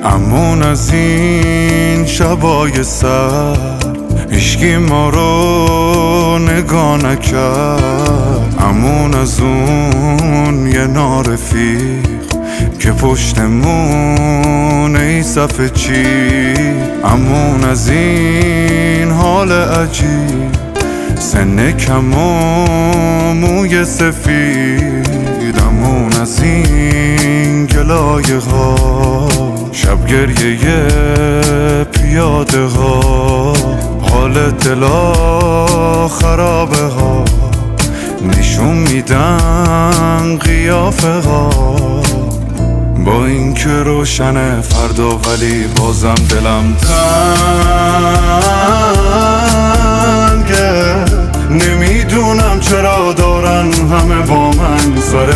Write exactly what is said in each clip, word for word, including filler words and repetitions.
امون از این شبای سر هیچکی ما رو نگاه نکرد. امون از اون یه نارفیق که پشتمون ای صفحه چی. امون از این حال عجیب سن کم و موی سفید. امون از این گلایه ها شب گریه پیاده ها. حال دلا خرابه ها نشون میدن قیافه ها. با این که روشنه فردا ولی بازم دلم تنگه. نمیدونم چرا دارن همه با من سر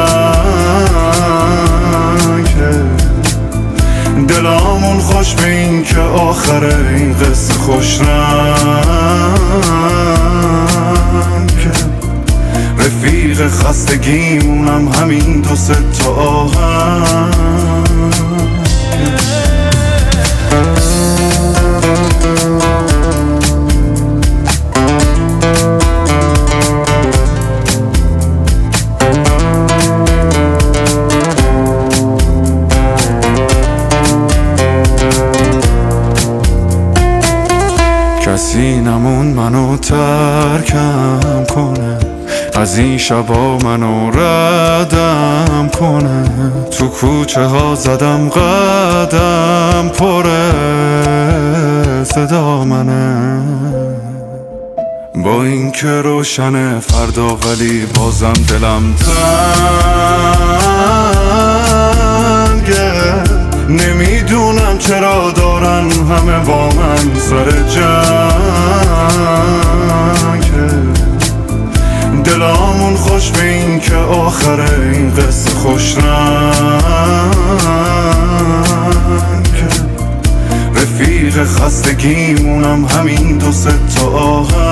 جنگه. دلامون خوش به این که آخره این قصه خوش رنگه. رفیق خستگیمونم همین دو سه تا آهنگ. کسی نمون منو ترکم کنه، از این شبا منو ردم کنه. تو کوچه ها زدم قدم پره صدا منه. با این که روشنه فردا ولی بازم دلم تنگه. نمیدونم چرا دارن همه با من سر جنگه. دلامون خوش به این که آخره این قصه خوش رنگه. رفیق خستگیمونم همین دو سه تا آهنگ.